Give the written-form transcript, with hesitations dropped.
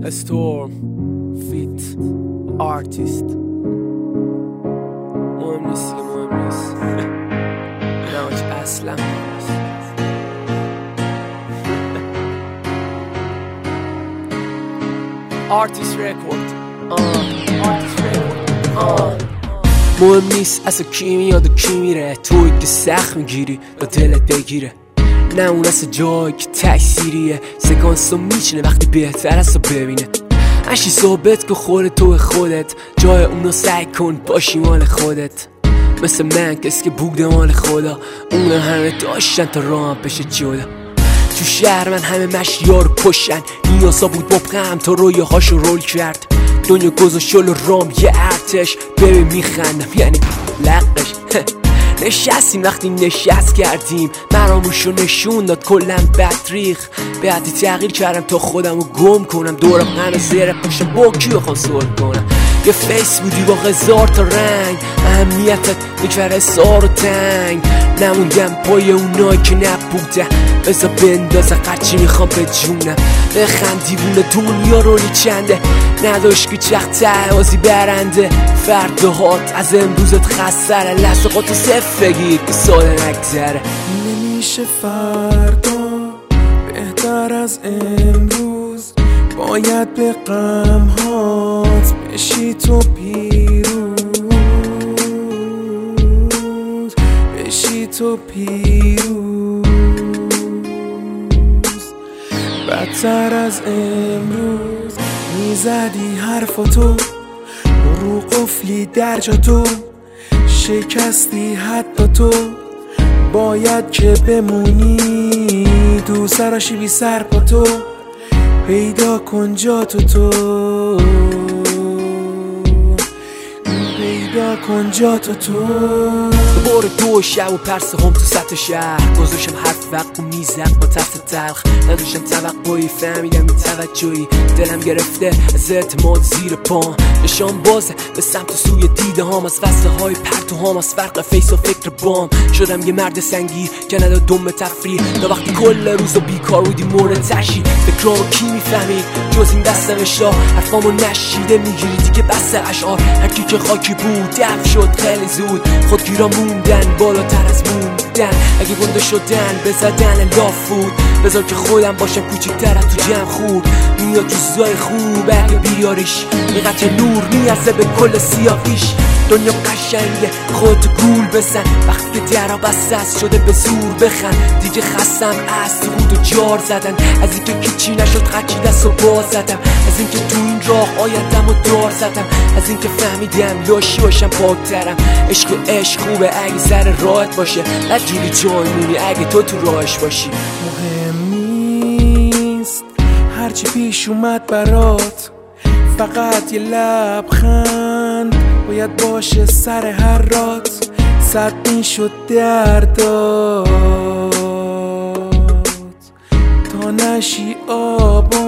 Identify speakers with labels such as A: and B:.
A: استورم فیت آرتیست مهم نیست که مهم نیست نهاج اصلا مهم نیست. آرتیست رکورد آرتیست رکورد مهم نیست اصلا کی میاد و کی میره، توی که سخت میگیری یا دلت بگیره، نه اون اصلا جایی که تأثیریه، سکانس رو میچینه وقتی بهتر است رو ببینه. اشی ثابت که خود تو خودت، جای اونو سعی کن باشی مال خودت، مثل من کسی که بوده مال خدا، اون همه داشتن تا راه بشه جدا. تو شهر من همه مشیا رو کشن، نیازا بود با غم تا رویه هاشو رول کرد، دنیا گذاشت جلو رام یه ارتش، ببین میخندم یعنی لقش نشستیم وقتی نشست کردیم، مراموشو نشون داد کلم بدریخ، بعدی تغییر کردم تا خودمو گم کنم، دورم من زیر پاشم با کیو خوام سول کنم، یه فیس بودی با هزار تا رنگ، اهمیتت میکرد حسار و تنگ، نموندم پای اونایی که نبوده، بذار بندازه قرچی میخوام به جونم، بخند دیوونه دنیا رو چنده، نداشت که چخت عوازی برنده، فردهات از امروزت خسره، لحظقاتو صفر بگیر که ساله نگذره.
B: نمیشه فردا بهتر از امروز، باید به غمهات بشی تو پیروز، بشی تو پیروز، بدتر از امروز میزدی حرفاتو رو قفلی در جا تو، شکستی حتی تو، باید که بمونی تو سراشی بی سر پا تو، پیدا کن جا تو پیدا کن جا تو
A: بار دو شب و پرسه هم تو سطح شهر، گذاشتم حرف وقت و میزد با تفت تلخ، نداشتم توقعی فهمیدم این توجهی، دلم گرفته از اعتماد زیر پام، نشان بازه به سمت سوی دیده هام، از وصله های پرتو هام، از فرق فیس و فکر بام، شدم یه مرد سنگی که نداد دم تفریح، تا وقتی کل روز و بیکار بودی مورد تشی، فکرامو کی میفهمید جز این دست نوشتا، حرفامو نشیده میگیریدی که بس اشعار، هرکی که خاکی بود دف شد خیلی زود، خودگیرا موندن بالاتر از موندن، اگه گنده شدن بزدن لاف بود، بذار که خودم باشم کوچیک‌تر از تو جمع خوب، میاد تو زای خوب اگه بیاریش، یه قطع نور میازه به کل سیاهیش، دنیا قشنگه خودتو گول بزن، وقتی که درها بسته شده به زور بخند، دیگه خستم از تو بود و جار زدن، از اینکه کیچی نشد خچی دست و باز زدم، از اینکه تو این راه آیندم و دار زدم، از اینکه فهمیدم لاشی باشم پاکترم، عشق خوبه اگه سر راحت باشه، بدجوری جای مونی اگه تو راهش باشی.
B: مهم نیست هرچی پیش اومد برات، فقط یه لبخند باید باشه سر هر رات، صد میشد دردات تا نشی آبان